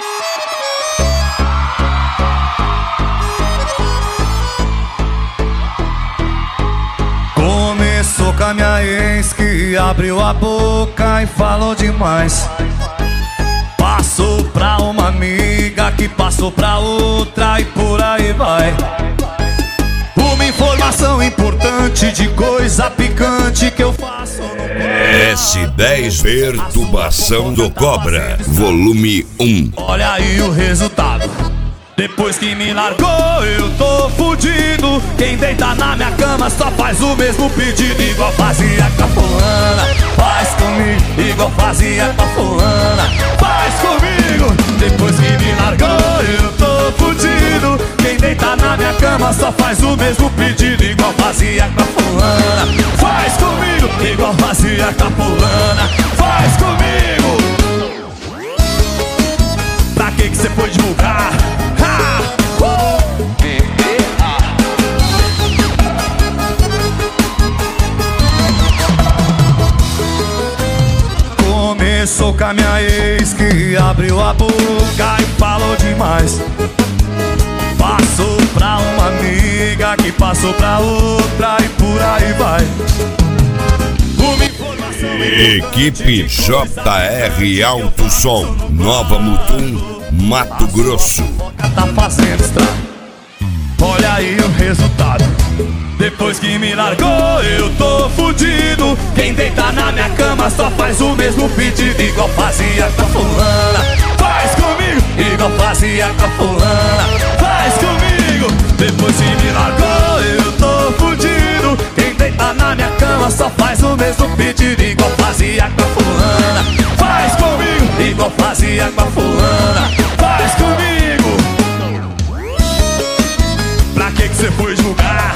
Começou com a minha ex que abriu a boca e falou demais. Passou pra uma amiga que passou pra outra e por aí vai. Uma informação importante de coisa picante que eu faço no S10 Perturbação do Cobra, volume 1. Olha aí o resultado. Depois que me largou eu tô fudido. Quem deita na minha cama só faz o mesmo pedido. Igual fazia com a fulana, faz comigo. Igual fazia com a fulana, faz comigo. Depois que me largou eu tô fudido. Quem deita na minha cama só faz o mesmo pedido. Igual fazia com a fulana, faz comigo. Igual fazia com a fulana, faz comigo. Pra que cê foi divulgar? Começou com a minha ex que abriu a boca e falou demais. Passou pra uma amiga que passou pra outra e por aí vai. Uma informação Equipe JR Alto Som, Nova Mutum, Mato Grosso. Tá fazendo estrago. Olha aí o resultado. Depois que me largou eu tô fudido. Quem deita na minha cama só faz o mesmo pedido. Igual fazia com a fulana, faz comigo. Igual fazia com a fulana, faz comigo. Depois que me largou eu tô fudido. Quem deita na minha cama só faz o mesmo pedido. Igual fazia com a fulana, faz comigo. Igual fazia com a fulana, faz comigo. Pra que cê foi julgar?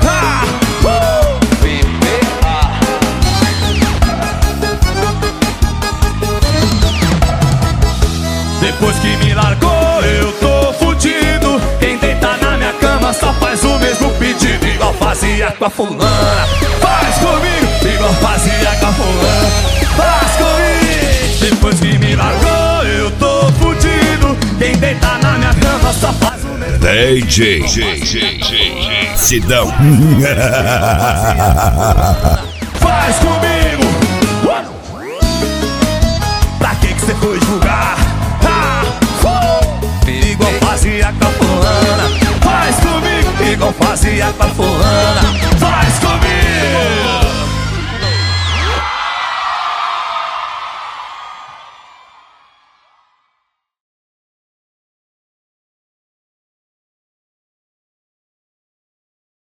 Depois que me largou eu tô fudido. Quem deita na minha cama só faz o mesmo pedido. Igual fazia com a fulana, faz comigo. Igual fazia com a fulana, faz comigo. Depois que me largou eu tô fudido. Quem deita na minha cama só faz o mesmo DJ Sidão. Faz comigo. Pra que cê foi julgar? Igual fazia com a fulana, faz comigo. Igual fazia com a fulana,